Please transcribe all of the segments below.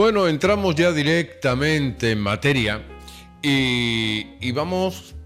Bueno, entramos ya directamente en materia y vamos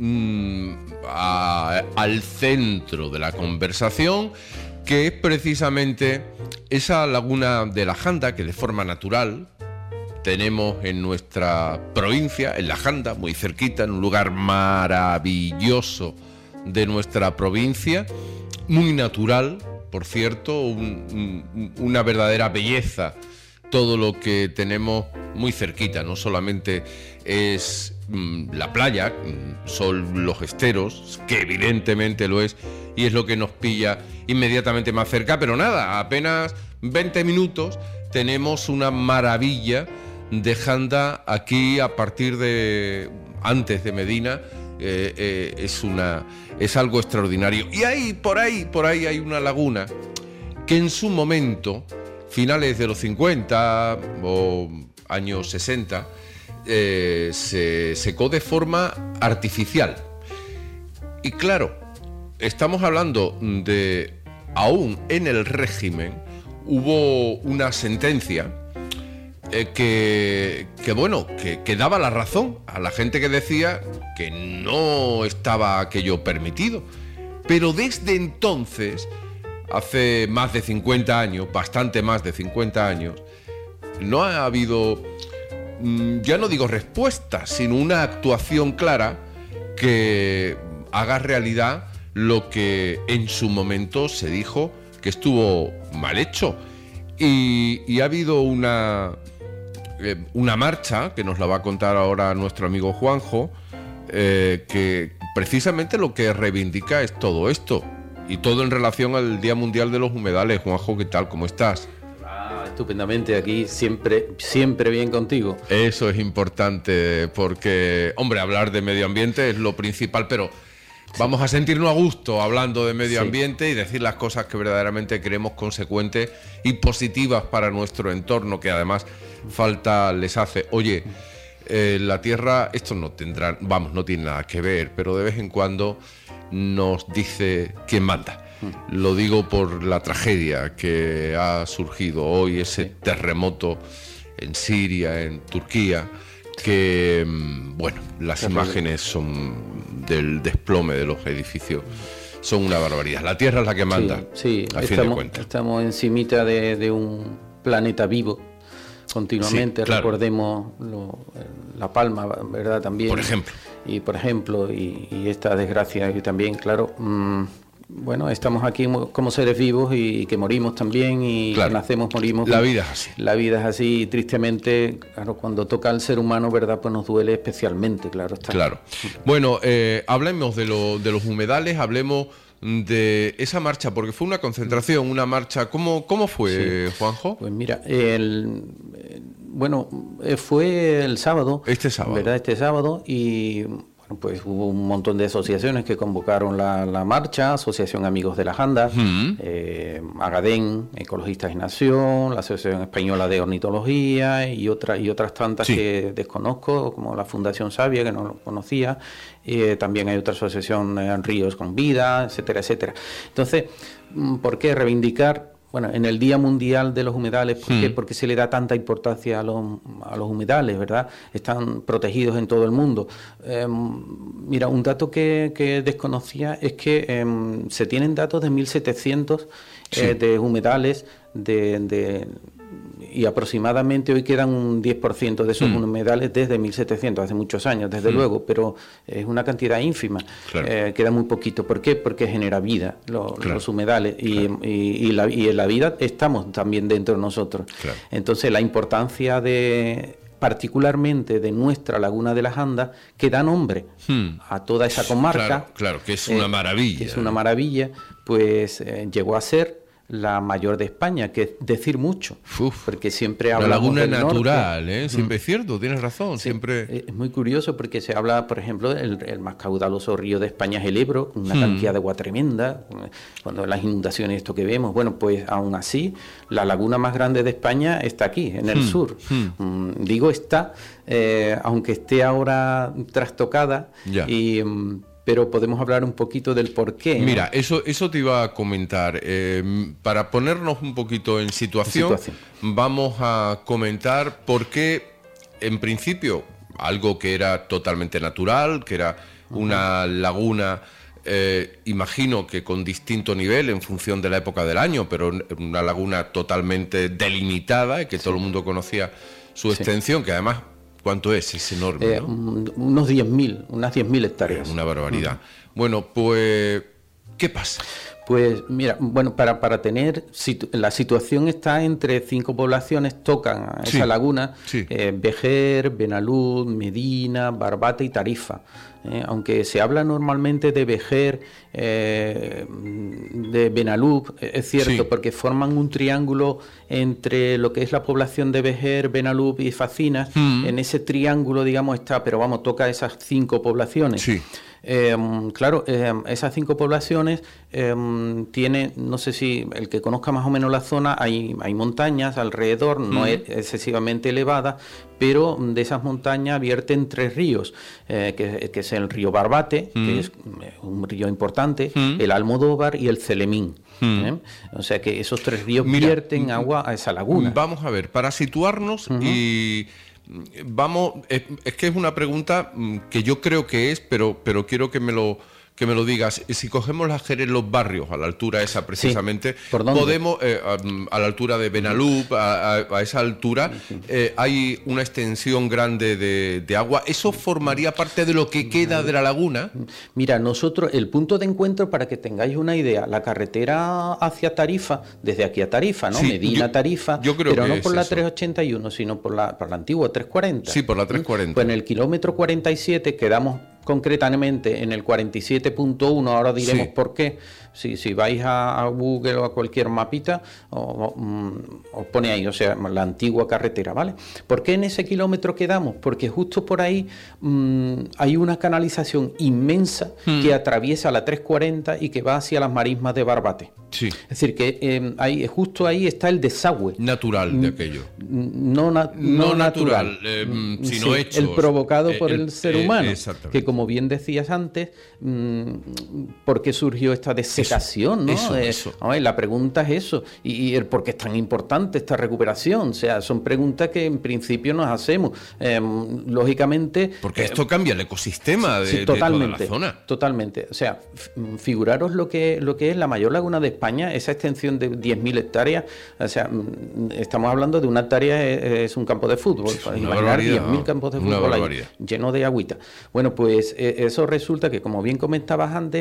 al centro de la conversación, que es precisamente esa laguna de la Janda que de forma natural tenemos en nuestra provincia, en la Janda, muy cerquita, en un lugar maravilloso de nuestra provincia, muy natural, por cierto, una verdadera belleza. Todo lo que tenemos muy cerquita, no solamente es la playa, son los esteros, que evidentemente lo es, y es lo que nos pilla inmediatamente más cerca, pero nada, apenas 20 minutos tenemos una maravilla de Janda aquí a partir de antes de Medina. Es algo extraordinario. Y ahí, por ahí hay una laguna que en su momento, finales de los 50 o años 60, se secó de forma artificial. Y claro, estamos hablando de, aún en el régimen, hubo una sentencia que daba la razón a la gente que decía que no estaba aquello permitido. Pero desde entonces, hace más de 50 años, bastante más de 50 años, no ha habido, ya no digo respuesta, sino una actuación clara que haga realidad lo que en su momento se dijo que estuvo mal hecho. Y ha habido una marcha, que nos la va a contar ahora nuestro amigo Juanjo, que precisamente lo que reivindica es todo esto. Y todo en relación al Día Mundial de los Humedales. Juanjo, ¿qué tal? ¿Cómo estás? Estupendamente, aquí siempre bien contigo. Eso es importante porque, hombre, hablar de medio ambiente es lo principal, pero vamos a sentirnos a gusto hablando de medio ambiente y decir las cosas que verdaderamente creemos consecuentes y positivas para nuestro entorno, que además falta les hace. Oye, la Tierra, esto no tiene nada que ver, pero de vez en cuando nos dice quién manda. Lo digo por la tragedia que ha surgido hoy, ese terremoto en Siria, en Turquía, que, las imágenes son del desplome de los edificios, son una barbaridad. La Tierra es la que manda, a fin de cuentas. Estamos encimita de un planeta vivo continuamente, claro. Recordemos La Palma, ¿verdad? También. Por ejemplo, y esta desgracia que también, claro, estamos aquí como seres vivos y que morimos también y claro, que nacemos, morimos. La vida es así. La vida es así, y tristemente, claro, cuando toca al ser humano, ¿verdad? Pues nos duele especialmente, claro está. Claro. Bueno, hablemos de los humedales, hablemos de esa marcha, porque fue una concentración, una marcha. ¿Cómo fue, Juanjo? Pues mira, fue el sábado. Este sábado. ¿Verdad? Este sábado, y pues hubo un montón de asociaciones que convocaron la marcha: Asociación Amigos de la Janda, Agadén, Ecologistas en Acción, la Asociación Española de Ornitología y otras tantas que desconozco, como la Fundación Sabia, que no lo conocía. También hay otra asociación, Ríos con Vida, etcétera, etcétera. Entonces, ¿por qué reivindicar? Bueno, en el Día Mundial de los Humedales, ¿por qué? Porque se le da tanta importancia a los humedales, ¿verdad? Están protegidos en todo el mundo. Mira, un dato que desconocía es que se tienen datos de 1.700 de humedales y aproximadamente hoy quedan un 10% de esos humedales desde 1.700, hace muchos años, desde luego, pero es una cantidad ínfima. Claro. Queda muy poquito. ¿Por qué? Porque genera vida los humedales y en la vida estamos también dentro de nosotros. Claro. Entonces, la importancia particularmente de nuestra Laguna de la Janda, que da nombre a toda esa comarca. Claro, que es una maravilla. Que es una maravilla, pues llegó a ser la mayor de España, que es decir mucho. Porque siempre hablamos la laguna del natural, norte. Siempre es cierto, tienes razón, siempre. Es muy curioso porque se habla, por ejemplo, el más caudaloso río de España es el Ebro, con una cantidad de agua tremenda, cuando las inundaciones, esto que vemos, pues aún así, la laguna más grande de España está aquí, en el sur. Digo está, aunque esté ahora trastocada, pero podemos hablar un poquito del por qué, ¿no? Mira, eso te iba a comentar. Para ponernos un poquito en situación, vamos a comentar por qué, en principio, algo que era totalmente natural, que era una laguna, imagino que con distinto nivel en función de la época del año, pero una laguna totalmente delimitada y que todo el mundo conocía su extensión, que además, ¿cuánto es? Es enorme, ¿no? Unas 10.000 hectáreas. Una barbaridad. Bueno, pues, ¿qué pasa? Pues mira, bueno, para tener, la situación está entre 5 poblaciones, tocan esa laguna, Vejer, Benalud, Medina, Barbate y Tarifa. Aunque se habla normalmente de Vejer, de Benalud, es cierto, porque forman un triángulo entre lo que es la población de Vejer, Benalud y Facinas. En ese triángulo, digamos, está, pero vamos, toca esas 5 poblaciones. Sí. Claro, esas 5 poblaciones tiene, no sé si el que conozca más o menos la zona, hay montañas alrededor, no es excesivamente elevada, pero de esas montañas vierten 3 ríos, que es el río Barbate, que es un río importante, el Almodóvar y el Celemín. O sea que esos 3 ríos vierten agua a esa laguna. Vamos a ver, para situarnos y... Vamos, es que es una pregunta que yo creo que es, pero quiero que me lo digas. Si cogemos la Jerez, los barrios, a la altura esa precisamente, podemos, a la altura de Benalud, a esa altura, hay una extensión grande de agua. ¿Eso formaría parte de lo que queda de la laguna? Mira, nosotros, el punto de encuentro, para que tengáis una idea, la carretera hacia Tarifa, desde aquí a Tarifa, ¿no? Medina, Tarifa, yo creo pero que no por la 381, sino por la antigua 340. Sí, por la 340. Pues en el kilómetro 47 quedamos concretamente en el 47.1, ahora diremos por qué. Si vais a Google o a cualquier mapita, os pone ahí, o sea, la antigua carretera, ¿vale? ¿Por qué en ese kilómetro quedamos? Porque justo por ahí hay una canalización inmensa que atraviesa la 340 y que va hacia las marismas de Barbate. Sí. Es decir, que justo ahí está el desagüe. Natural de aquello. No natural, sino hecho. El provocado por el ser humano. Que como bien decías antes, ¿por qué surgió esta desecación? ¿no? Eso. La pregunta es eso. Y el por qué es tan importante esta recuperación. O sea, son preguntas que en principio nos hacemos. Lógicamente... Porque esto cambia el ecosistema de toda la zona. Totalmente. O sea, figuraros lo que es la mayor laguna de España, esa extensión de 10.000 hectáreas. O sea, estamos hablando de una hectárea es un campo de fútbol. Imaginar 10.000 campos de fútbol ahí, llenos de agüita. Bueno, pues eso resulta que, como bien comentabas antes,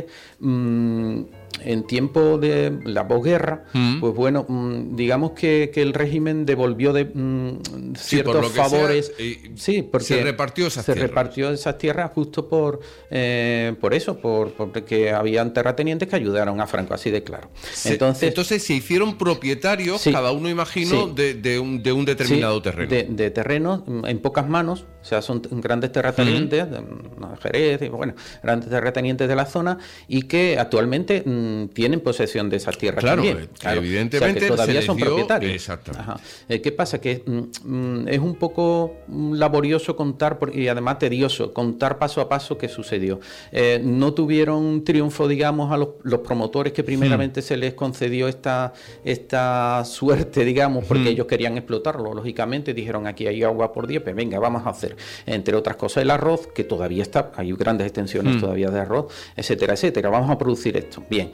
en tiempo de la posguerra, pues bueno, digamos que el régimen devolvió ciertos favores. Porque se repartió esas tierras justo por eso, porque habían terratenientes que ayudaron a Franco, así de claro. Entonces se hicieron propietarios, cada uno, imagino, de un determinado terreno. De terrenos en pocas manos, o sea, son grandes terratenientes, Jerez, y bueno, grandes terratenientes de la zona, y que actualmente tienen posesión de esas tierras también. Claro, evidentemente, o sea, que todavía son propietarios. Exactamente. ¿Qué pasa? Que es un poco laborioso contar, y además tedioso, contar paso a paso qué sucedió. No tuvieron triunfo, digamos, a los promotores que primeramente se les concedió esta suerte, digamos, porque ellos querían explotarlo, lógicamente, dijeron aquí hay agua por 10, pues venga, vamos a hacer, entre otras cosas, el arroz, que todavía está, hay grandes extensiones todavía de arroz, etcétera, etcétera, vamos a producir esto. Bien,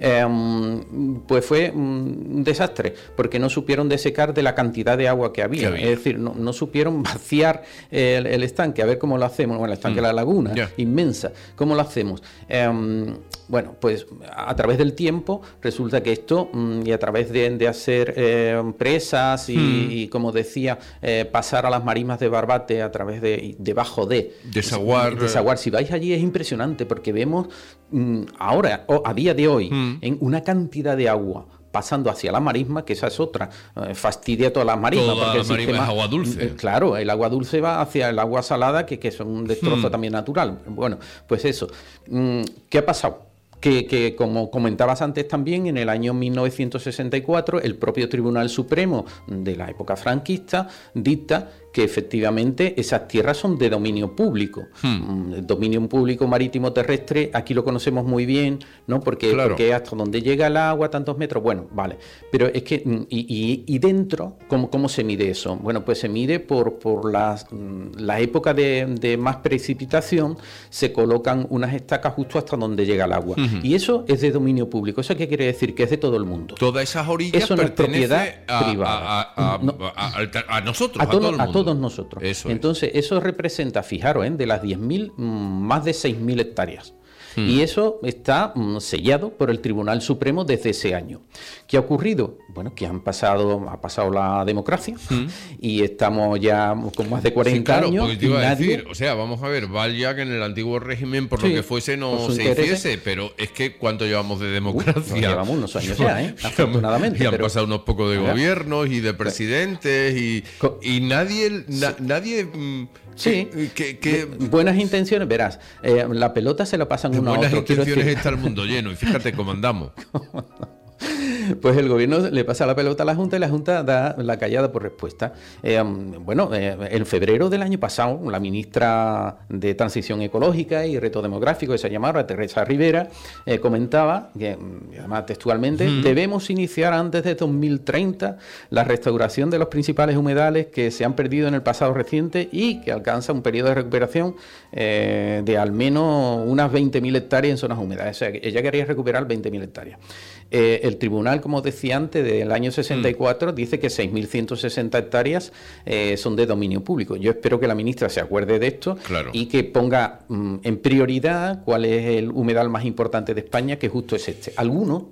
pues fue un desastre, porque no supieron desecar de la cantidad de agua que había. Es decir, no supieron vaciar el estanque, a ver cómo lo hacemos, bueno, el estanque de la laguna, inmensa, ¿cómo lo hacemos? Bueno, pues a través del tiempo resulta que esto, y a través de hacer presas y como decía, pasar a las marismas de Barbate a través debajo de desaguar. Si vais allí es impresionante, porque vemos ahora, a día de hoy, en una cantidad de agua pasando hacia la marisma, que esa es otra, fastidia todas las marismas. Toda porque la marisma es agua dulce. Claro, el agua dulce va hacia el agua salada, que es un destrozo también natural. Bueno, pues eso. ¿Qué ha pasado? Que como comentabas antes también, en el año 1964 el propio Tribunal Supremo de la época franquista dicta que efectivamente esas tierras son de dominio público. El dominio público marítimo terrestre, aquí lo conocemos muy bien, ¿no? Porque hasta donde llega el agua, tantos metros, bueno, vale. Pero es que, y dentro, ¿cómo se mide eso? Bueno, pues se mide por la época de más precipitación, se colocan unas estacas justo hasta donde llega el agua. Y eso es de dominio público. ¿Eso qué quiere decir? Que es de todo el mundo. Todas esas orillas eso no es propiedad privada. A nosotros, a todos nosotros. Entonces, eso representa, fijaros, de las 10.000, más de 6.000 hectáreas. Y eso está sellado por el Tribunal Supremo desde ese año. ¿Qué ha ocurrido? Bueno, que ha pasado la democracia y estamos ya con más de 40 años. Porque te iba a decir, o sea, vamos a ver, vaya que en el antiguo régimen, por lo que fuese, no se hiciese, pero es que ¿cuánto llevamos de democracia? Llevamos unos años ya, afortunadamente. Y han pasado unos pocos de gobiernos y de presidentes y nadie... Sí, buenas intenciones, verás, la pelota se la pasan uno a otro. Buenas intenciones está el mundo lleno y fíjate cómo andamos. Pues el gobierno le pasa la pelota a la Junta y la Junta da la callada por respuesta. En febrero del año pasado, la ministra de Transición Ecológica y Reto Demográfico, que se llamaba Teresa Rivera, comentaba, que además textualmente, debemos iniciar antes de 2030 la restauración de los principales humedales que se han perdido en el pasado reciente y que alcanza un periodo de recuperación de al menos unas 20.000 hectáreas en zonas húmedas. O sea, ella quería recuperar 20.000 hectáreas. El tribunal, como decía antes, del año 64, dice que 6.160 hectáreas son de dominio público. Yo espero que la ministra se acuerde de esto y que ponga en prioridad cuál es el humedal más importante de España, que justo es este. Algunos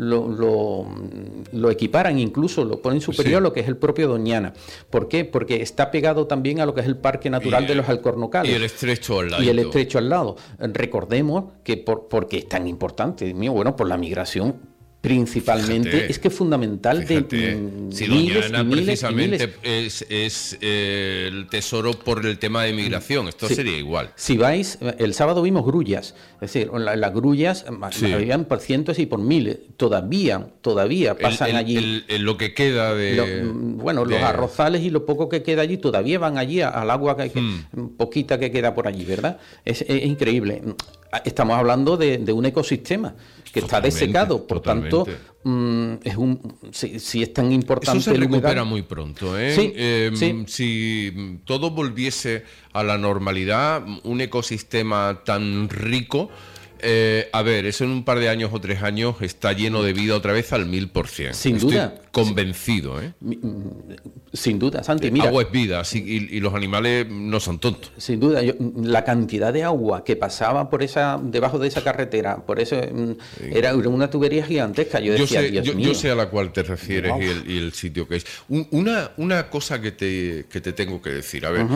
lo equiparan, incluso lo ponen superior a lo que es el propio Doñana. ¿Por qué? Porque está pegado también a lo que es el Parque Natural de los Alcornocales. Y el estrecho al lado. Y el estrecho al lado. Recordemos que porque es tan importante, por la migración. Principalmente, es que es fundamental. Si Doñana precisamente es el tesoro por el tema de migración, esto sería igual. Si vais, el sábado vimos grullas, es decir, las grullas habían por cientos y por miles, todavía pasan allí. Lo que queda los arrozales y lo poco que queda allí, todavía van allí al agua poquita que queda por allí, ¿verdad? Es increíble. Estamos hablando de un ecosistema que está desecado, por tanto, si es tan importante. Eso se recupera muy pronto, ¿eh? Sí. Si todo volviese a la normalidad, un ecosistema tan rico, eso en un par de años o 3 años está lleno de vida otra vez al 1000%. Sin duda. Estoy convencido, ¿eh? Sin duda, Santi. Mira, agua es vida y los animales no son tontos. Sin duda, la cantidad de agua que pasaba debajo de esa carretera, era una tubería gigantesca. Yo sé a la cual te refieres y el sitio que es. Una cosa que te tengo que decir, a ver.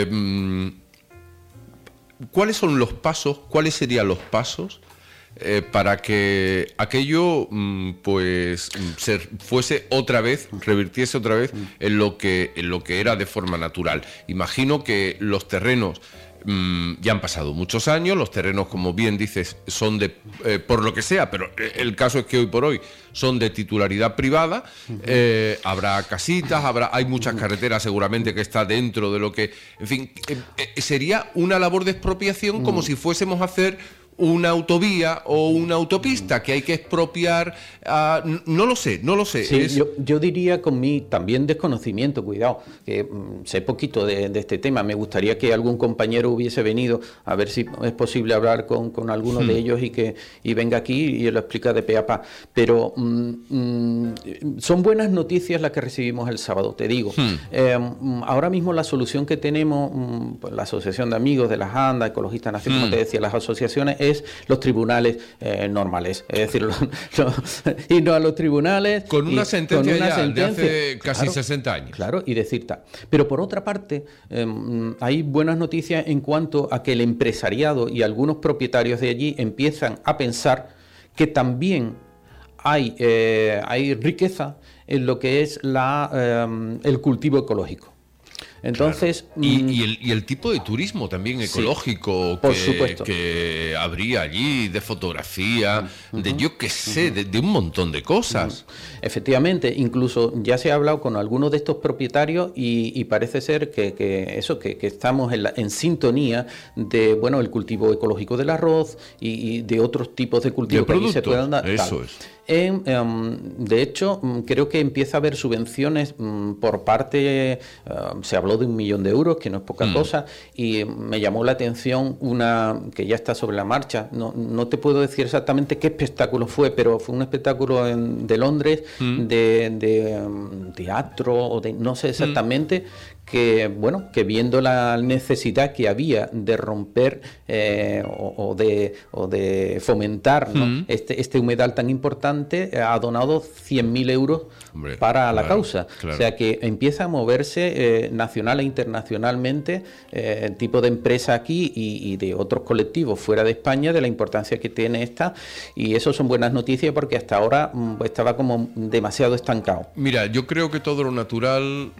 ¿Cuáles serían los pasos para que aquello revirtiese otra vez en lo que era de forma natural? Imagino que los terrenos ya han pasado muchos años, los terrenos, como bien dices, son por lo que sea, pero el caso es que hoy por hoy son de titularidad privada. Habrá casitas, hay muchas carreteras seguramente que está dentro de lo que, en fin, sería una labor de expropiación como si fuésemos a hacer una autovía o una autopista que hay que expropiar. No lo sé. Sí, yo diría, con mi también desconocimiento, cuidado, que sé poquito de este tema. Me gustaría que algún compañero hubiese venido a ver si es posible hablar con alguno de ellos y venga aquí y lo explica de pe a pa. Pero son buenas noticias las que recibimos el sábado, te digo. Ahora mismo la solución que tenemos, pues, la Asociación de Amigos de las Andas, Ecologistas Nacionales, como te decía, las asociaciones, es los tribunales normales, es decir, y no a los tribunales con una sentencia de hace casi 60 años. Claro, y decir tal. Pero por otra parte, hay buenas noticias en cuanto a que el empresariado y algunos propietarios de allí empiezan a pensar que también hay riqueza en lo que es el cultivo ecológico. Entonces, claro. Y el tipo de turismo también ecológico, por supuesto, que habría allí, de fotografía, de yo qué sé, de un montón de cosas. Efectivamente, incluso ya se ha hablado con algunos de estos propietarios y parece ser que estamos en sintonía de, bueno, el cultivo ecológico del arroz y de otros tipos de cultivos que aquí se puedan dar. Eso es. De hecho, creo que empieza a haber subvenciones por parte, se habló de 1 millón de euros, que no es poca cosa, y me llamó la atención una que ya está sobre la marcha. No te puedo decir exactamente qué espectáculo fue, pero fue un espectáculo de Londres, de teatro, no sé exactamente, que viendo la necesidad que había de romper o de fomentar, ¿no?, este humedal tan importante, ha donado 100.000 euros para la causa. Claro. O sea que empieza a moverse nacional e internacionalmente tipo de empresa aquí y de otros colectivos fuera de España, de la importancia que tiene esta, y eso son buenas noticias porque hasta ahora estaba como demasiado estancado. Mira, yo creo que todo lo natural...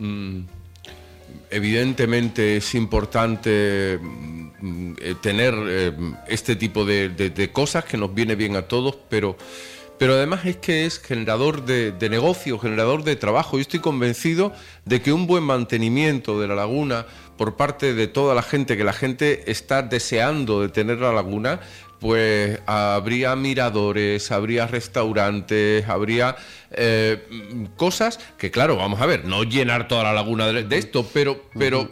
Evidentemente es importante tener este tipo de cosas que nos viene bien a todos, pero además es que es generador de negocio, generador de trabajo. Yo estoy convencido de que un buen mantenimiento de la laguna por parte de toda la gente, que la gente está deseando de tener la laguna, pues habría miradores, habría restaurantes, habría cosas que, claro, vamos a ver, no llenar toda la laguna de esto, pero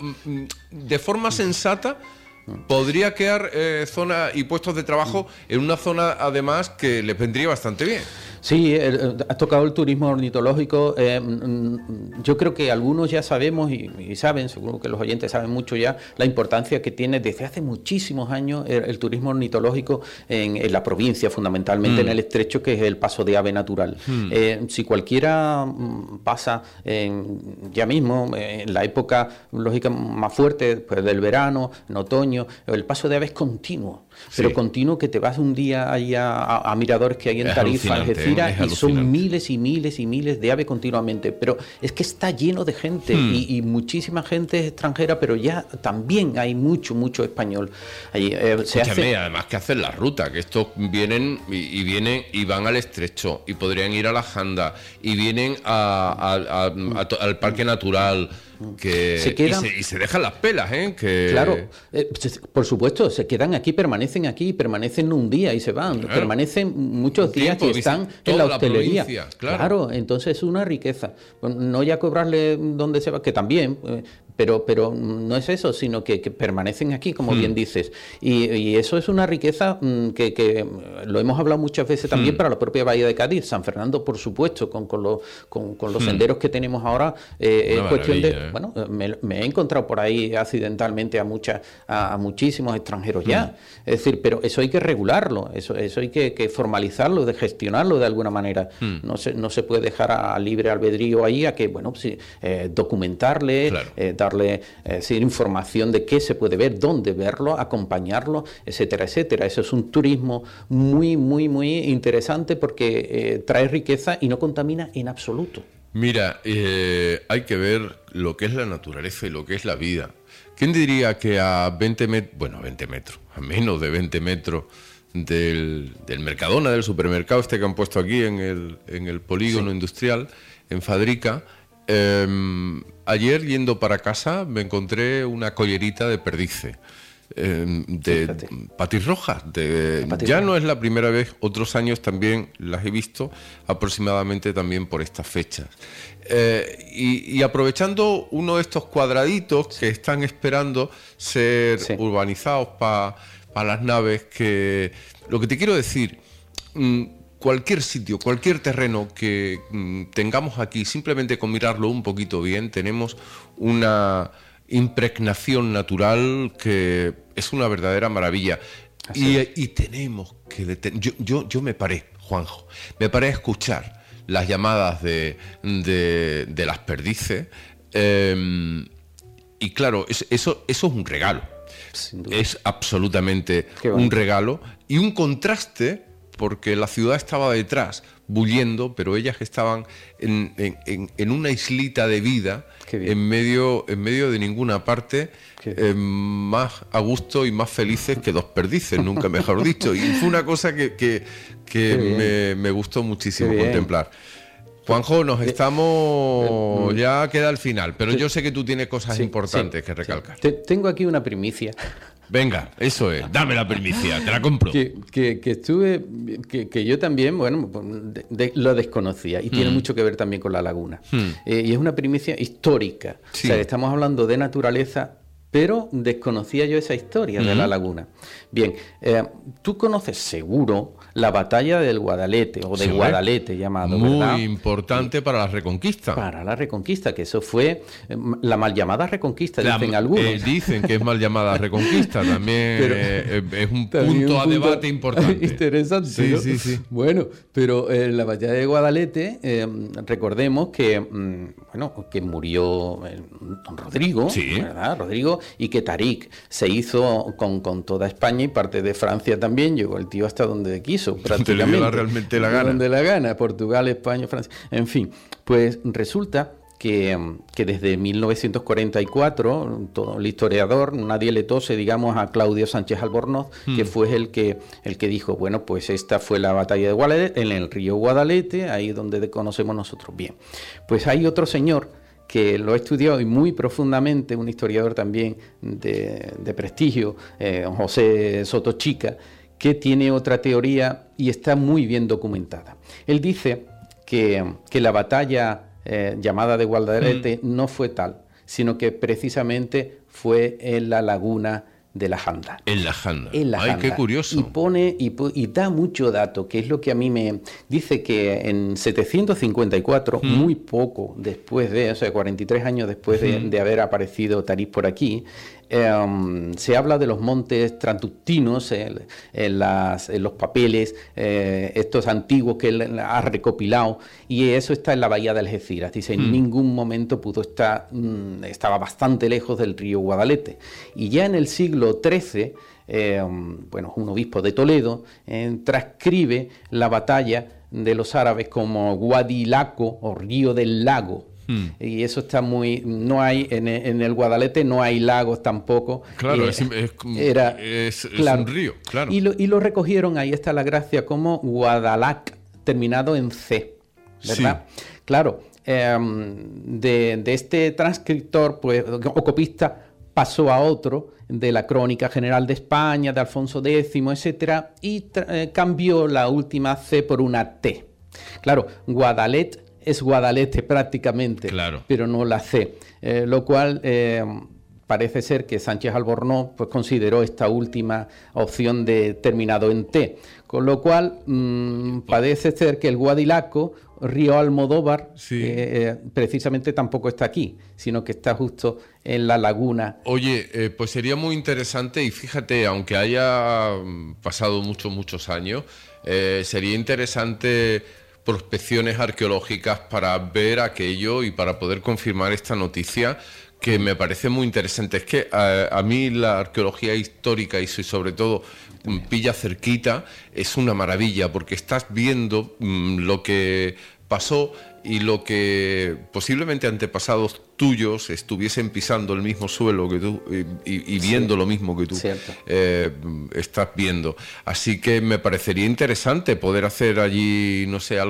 de forma sensata podría crear zona y puestos de trabajo en una zona, además, que les vendría bastante bien. Sí, has tocado el turismo ornitológico. Yo creo que algunos ya sabemos y saben, seguro que los oyentes saben mucho ya, la importancia que tiene desde hace muchísimos años el turismo ornitológico en la provincia, fundamentalmente en el estrecho, que es el paso de ave natural. Si cualquiera pasa ya mismo, en la época lógica más fuerte, pues del verano, en otoño, el paso de ave es continuo. Pero continuo, que te vas un día ahí a miradores que hay en Tarifa, Algeciras, y son miles y miles y miles de aves continuamente. Pero es que está lleno de gente y muchísima gente extranjera, pero ya también hay mucho español. Ahí, además que hacen la ruta, que estos vienen y van al estrecho y podrían ir a la Janda y vienen al parque natural. Que y se dejan las pelas, Claro, por supuesto, se quedan aquí, permanecen un día y se van, permanecen muchos días y están en la hostelería. Claro, entonces es una riqueza. No ya cobrarle donde se va, que también, pero no es eso, sino que permanecen aquí, como bien dices. Y eso es una riqueza que lo hemos hablado muchas veces también para la propia Bahía de Cádiz. San Fernando, por supuesto, con los senderos que tenemos ahora, es cuestión de... Bueno, me he encontrado por ahí accidentalmente a muchísimos extranjeros ya. Es decir, pero eso hay que regularlo, eso hay que formalizarlo, de gestionarlo de alguna manera. No se puede dejar a libre albedrío ahí, a que, bueno, pues, documentarle, darle información de qué se puede ver, dónde verlo, acompañarlo, etcétera, etcétera. Eso es un turismo muy interesante porque trae riqueza y no contamina en absoluto. Mira, hay que ver lo que es la naturaleza y lo que es la vida. ¿Quién diría que a 20 metros, a menos de 20 metros del Mercadona, del supermercado que han puesto aquí en el polígono industrial, en Fadrica, ayer yendo para casa me encontré una collerita de perdices. De patirrojas. Ya no es la primera vez, otros años también las he visto, aproximadamente también por estas fechas. Y aprovechando uno de estos cuadraditos que están esperando ser urbanizados para las naves, que lo que te quiero decir, cualquier sitio, cualquier terreno que tengamos aquí, simplemente con mirarlo un poquito bien, tenemos una impregnación natural que es una verdadera maravilla. Y tenemos que yo me paré, Juanjo, a escuchar las llamadas de las perdices, y claro, eso es un regalo, es absolutamente un regalo y un contraste, porque la ciudad estaba detrás, bulliendo, pero ellas estaban en una islita de vida, en medio de ninguna parte, más a gusto y más felices que dos perdices, nunca mejor dicho. Y fue una cosa que me gustó muchísimo contemplar. Juanjo, nos estamos... Ya queda el final, pero yo sé que tú tienes cosas importantes que recalcar. Tengo aquí una primicia. Venga, eso es, dame la primicia, te la compro. Que yo también, bueno, lo desconocía y tiene mucho que ver también con la laguna. Y es una primicia histórica. Sí. O sea, estamos hablando de naturaleza, pero desconocía yo esa historia de la laguna. Bien, tú conoces seguro la batalla del Guadalete, o de Guadalete llamado, ¿verdad? Muy importante para la Reconquista. Para la Reconquista, que eso fue la mal llamada Reconquista, dicen algunos. Dicen que es mal llamada Reconquista, también es un punto a debate importante. Interesante, sí, ¿no? Sí. Bueno, pero la batalla de Guadalete, recordemos que, que murió don Rodrigo, ¿verdad? Rodrigo, y que Tarik se hizo con toda España y parte de Francia también, llegó el tío hasta donde quiso, prácticamente. Le dio realmente la gana. Donde la gana, Portugal, España, Francia, en fin. Pues resulta que desde 1944, todo el historiador, nadie le tose, digamos, a Claudio Sánchez Albornoz, que fue el que dijo, bueno, pues esta fue la batalla de Guadalete, en el río Guadalete, ahí donde conocemos nosotros bien. Pues hay otro señor que lo ha estudiado y muy profundamente, un historiador también de prestigio, José Sotochica, que tiene otra teoría y está muy bien documentada. Él dice que la batalla llamada de Guadalete no fue tal, sino que precisamente fue en la laguna de la Janda. En la Janda. Ay, qué curioso. Y pone y da mucho dato, que es lo que a mí me dice que en 754, muy poco después de, o sea, 43 años después de haber aparecido Tarik por aquí, se habla de los montes transductinos en los papeles estos antiguos que él ha recopilado, y eso está en la bahía de Algeciras. Dice, en ningún momento pudo estar, estaba bastante lejos del río Guadalete. Y ya en el siglo XIII, un obispo de Toledo transcribe la batalla de los árabes como Guadilaco o Río del Lago. Y eso está no hay en el Guadalete, no hay lagos tampoco. Claro, es un río, claro. Y lo recogieron, ahí está la gracia, como Guadalac, terminado en C, ¿verdad? Sí. Claro, de este transcriptor, pues, o copista, pasó a otro de la Crónica General de España, de Alfonso X, etcétera, y cambió la última C por una T. Claro, Guadalet es Guadalete prácticamente, claro, pero no la C, lo cual parece ser que Sánchez Albornoz pues consideró esta última opción de terminado en T, con lo cual parece ser que el Guadilaco, río Almodóvar, precisamente tampoco está aquí, sino que está justo en la laguna. Oye, pues sería muy interesante, y fíjate, aunque haya pasado muchos años, sería interesante prospecciones arqueológicas para ver aquello y para poder confirmar esta noticia, que me parece muy interesante. Es que a mí la arqueología histórica, y sobre todo pilla cerquita, es una maravilla, porque estás viendo lo que pasó y lo que posiblemente antepasados tuyos estuviesen pisando el mismo suelo que tú y viendo lo mismo que tú estás viendo. Así que me parecería interesante poder hacer allí, no sé,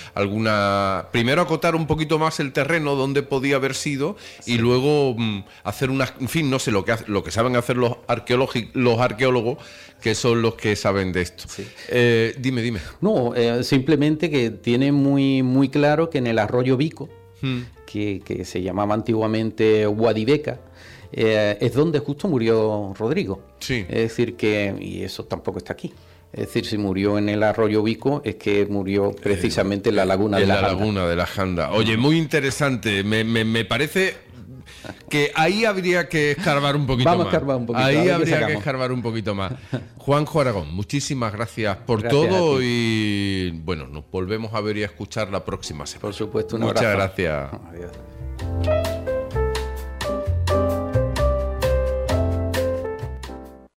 primero acotar un poquito más el terreno donde podía haber sido, y luego hacer en fin, no sé, lo que saben hacer los arqueólogos, que son los que saben de esto. Sí. Dime. No, simplemente que tiene muy claro que en el arroyo Vico, que se llamaba antiguamente Guadiveca, es donde justo murió Rodrigo. Sí. Es decir, y eso tampoco está aquí. Es decir, si murió en el arroyo Vico, es que murió precisamente en la laguna de la Janda. En la laguna de la Janda. Oye, muy interesante. Me parece que ahí habría que escarbar un poquito más. Ahí habría que escarbar un poquito más. Juanjo Aragón, muchísimas gracias por todo, y bueno, nos volvemos a ver y a escuchar la próxima semana. Por supuesto, un abrazo. Muchas gracias. Adiós.